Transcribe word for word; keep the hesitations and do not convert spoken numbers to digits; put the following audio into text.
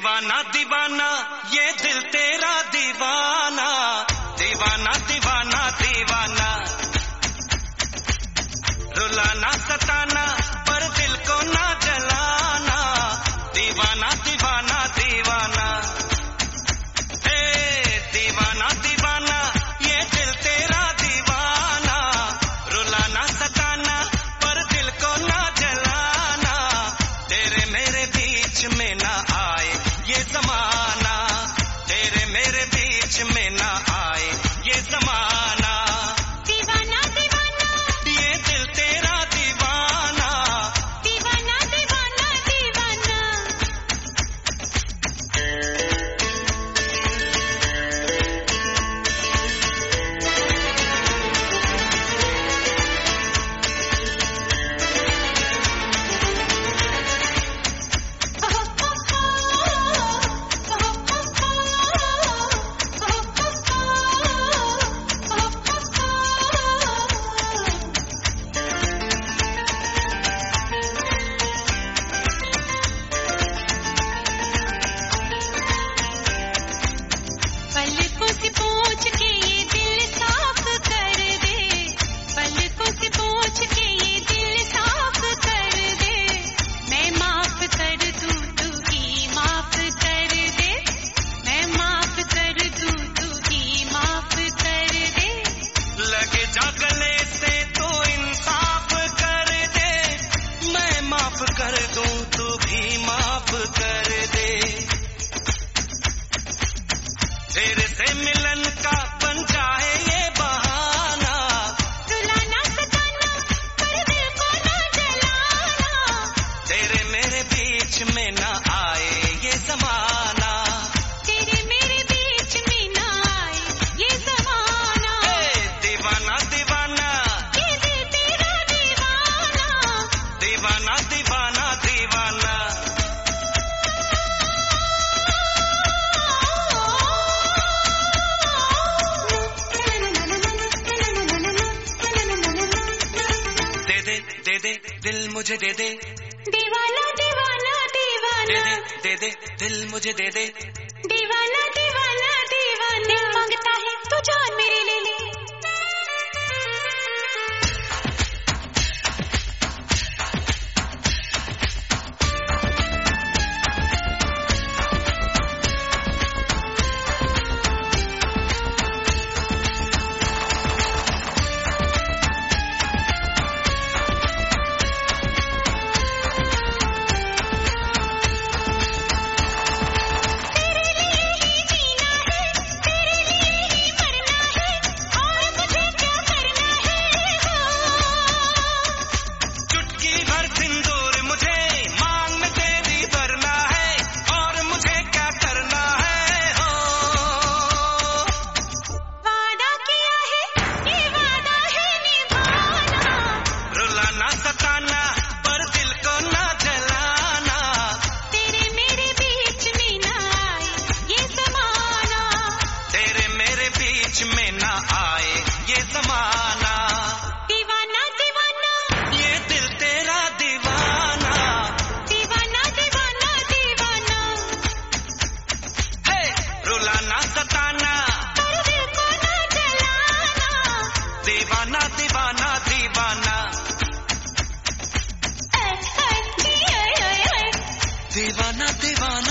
दीवाना दीवाना ये दिल तेरा दीवाना, दीवाना दीवाना दीवाना, रुलाना सताना पर दिल को ना जलाना, दीवाना दीवाना दीवाना, हे दीवाना दीवाना ये दिल तेरा दीवाना, रुलाना सताना पर दिल को ना जलाना, तेरे मेरे बीच में ना आए ये ज़माना, तेरे मेरे बीच में ना आए ये ज़माना, दीवाना दीवाना ये दिल तेरा दीवाना, दीवाना दीवाना दीवाना। पलकों से पूछ के ये दिल साफ कर दे, पलकों से पूछ के ये दिल साफ कर दे, मैं माफ कर दूं तू ही माफ कर दे, मैं माफ कर दूं तू ही माफ कर दे, लगे जा गले से तो इंसाफ कर दे, मैं माफ कर दूं तू भी माफ कर दे, तेरे से मिलन का बन जाए ये बहाना, रुलाना सताना पर दिल को ना जलाना, तेरे मेरे बीच में ना आए ये ज़माना, तेरे मेरे बीच में ना आए ये ज़माना, हे दीवाना दीवाना ये दिल तेरा दीवाना, दीवाना दीवाना दीवाना, दे दे दे दे दिल मुझे दे दे, दीवाना दीवाना दे दीवाना, दे दे दे दिल मुझे दे दे, दीवाना दीवाना दीवाना, दिल मांगता है तू जान मेरी ले ले, तेरे लिए ही जीना है, तेरे लिए ही मरना है, और मुझे क्या करना है हो, चुटकी भर सिंदूर मुझे मांग में तेरी भरना है, और मुझे क्या करना है हो, वादा किया है ये वादा है निभाना, रुलाना सताना पर दिल को ना जलाना, तेरे मेरे बीच में ना आए ये ज़माना, तेरे मेरे बीच में ना आए ये ज़माना, दीवाना दीवाना ये दिल तेरा दीवाना, दीवाना दीवाना दीवाना, हे रुलाना सताना पर दिल को ना जलाना, दीवाना दीवाना दीवाना, ऐ ऐ ये ये ये दीवाना दीवाना